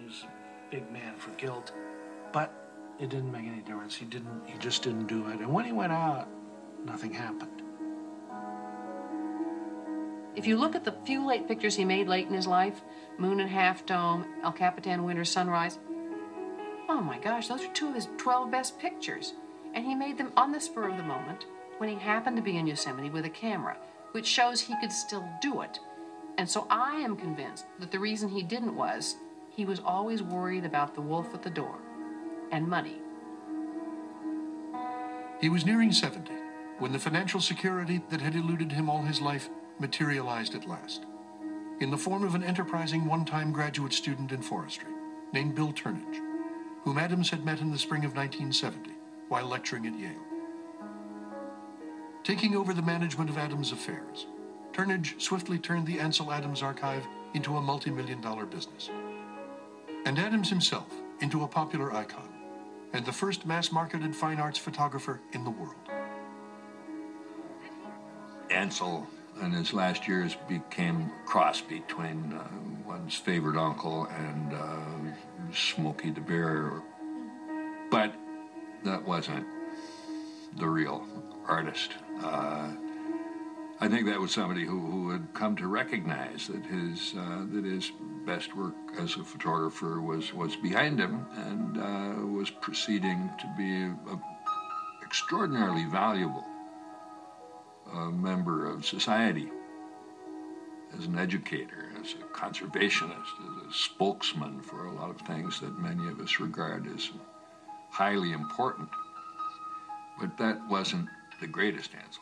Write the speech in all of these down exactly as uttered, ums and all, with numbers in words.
was a big man for guilt, but it didn't make any difference. He didn't, he just didn't do it. And when he went out, nothing happened. If you look at the few late pictures he made late in his life, Moon and Half Dome, El Capitan Winter Sunrise, oh my gosh, those are two of his twelve best pictures. And he made them on the spur of the moment when he happened to be in Yosemite with a camera, which shows he could still do it. And so I am convinced that the reason he didn't was he was always worried about the wolf at the door and money. He was nearing seventy when the financial security that had eluded him all his life materialized at last, in the form of an enterprising one-time graduate student in forestry named Bill Turnage, whom Adams had met in the spring of nineteen seventy while lecturing at Yale. Taking over the management of Adams' affairs, Turnage swiftly turned the Ansel Adams Archive into a multi-million dollar business, and Adams himself into a popular icon and the first mass-marketed fine arts photographer in the world. Ansel in his last years became a cross between uh, one's favorite uncle and uh, Smokey the Bear. But that wasn't the real artist. Uh, I think that was somebody who, who had come to recognize that his uh, that his best work as a photographer was, was behind him and uh, was proceeding to be an extraordinarily valuable a member of society, as an educator, as a conservationist, as a spokesman for a lot of things that many of us regard as highly important. But that wasn't the greatest Ansel.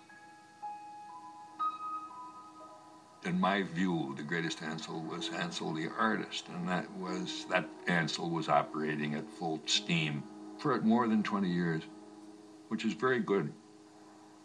In my view, the greatest Ansel was Ansel the artist, and that was that Ansel was operating at full steam for more than twenty years, which is very good